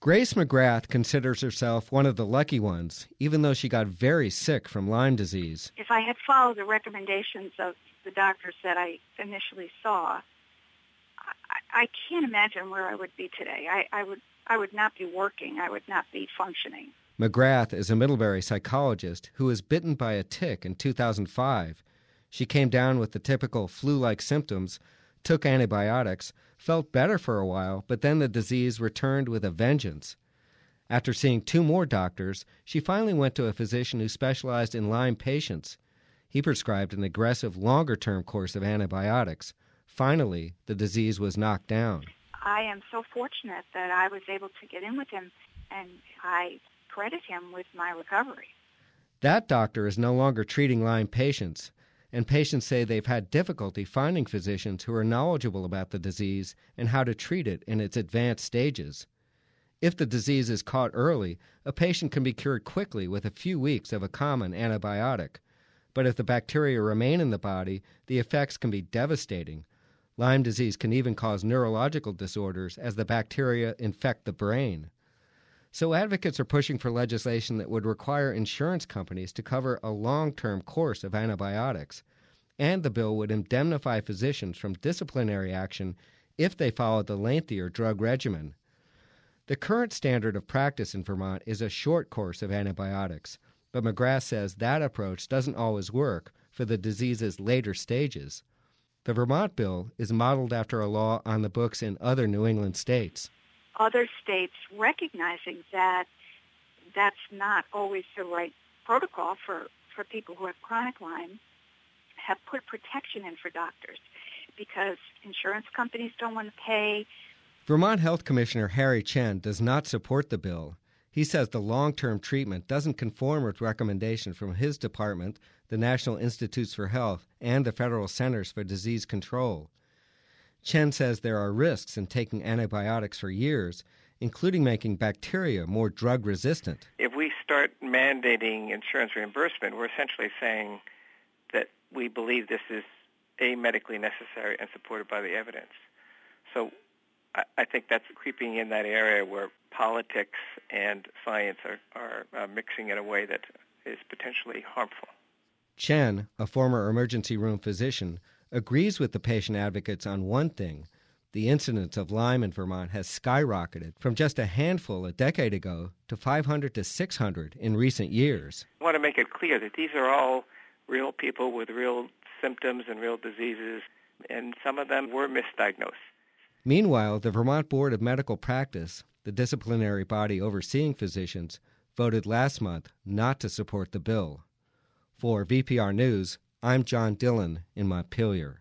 Grace McGrath considers herself one of the lucky ones, even though she got very sick from Lyme disease. If I had followed the recommendations of the doctors that I initially saw, I can't imagine where I would be today. I would not be working. I would not be functioning. McGrath is a Middlebury psychologist who was bitten by a tick in 2005. She came down with the typical flu-like symptoms, took antibiotics, felt better for a while, but then the disease returned with a vengeance. After seeing 2 more doctors, she finally went to a physician who specialized in Lyme patients. He prescribed an aggressive, longer-term course of antibiotics. Finally, the disease was knocked down. I am so fortunate that I was able to get in with him, and I credit him with my recovery. That doctor is no longer treating Lyme patients, and patients say they've had difficulty finding physicians who are knowledgeable about the disease and how to treat it in its advanced stages. If the disease is caught early, a patient can be cured quickly with a few weeks of a common antibiotic. But if the bacteria remain in the body, the effects can be devastating. Lyme disease can even cause neurological disorders as the bacteria infect the brain. So advocates are pushing for legislation that would require insurance companies to cover a long-term course of antibiotics, and the bill would indemnify physicians from disciplinary action if they followed the lengthier drug regimen. The current standard of practice in Vermont is a short course of antibiotics, but McGrath says that approach doesn't always work for the disease's later stages. The Vermont bill is modeled after a law on the books in other New England states. Other states, recognizing that that's not always the right protocol for people who have chronic Lyme, have put protection in for doctors because insurance companies don't want to pay. Vermont Health Commissioner Harry Chen does not support the bill. He says the long-term treatment doesn't conform with recommendations from his department, the National Institutes for Health, and the Federal Centers for Disease Control. Chen says there are risks in taking antibiotics for years, including making bacteria more drug-resistant. If we start mandating insurance reimbursement, we're essentially saying that we believe this is medically necessary and supported by the evidence. So I think that's creeping in that area where politics and science are mixing in a way that is potentially harmful. Chen, a former emergency room physician, agrees with the patient advocates on one thing. The incidence of Lyme in Vermont has skyrocketed from just a handful a decade ago to 500 to 600 in recent years. I want to make it clear that these are all real people with real symptoms and real diseases, and some of them were misdiagnosed. Meanwhile, the Vermont Board of Medical Practice, the disciplinary body overseeing physicians, voted last month not to support the bill. For VPR News, I'm John Dillon in Montpelier.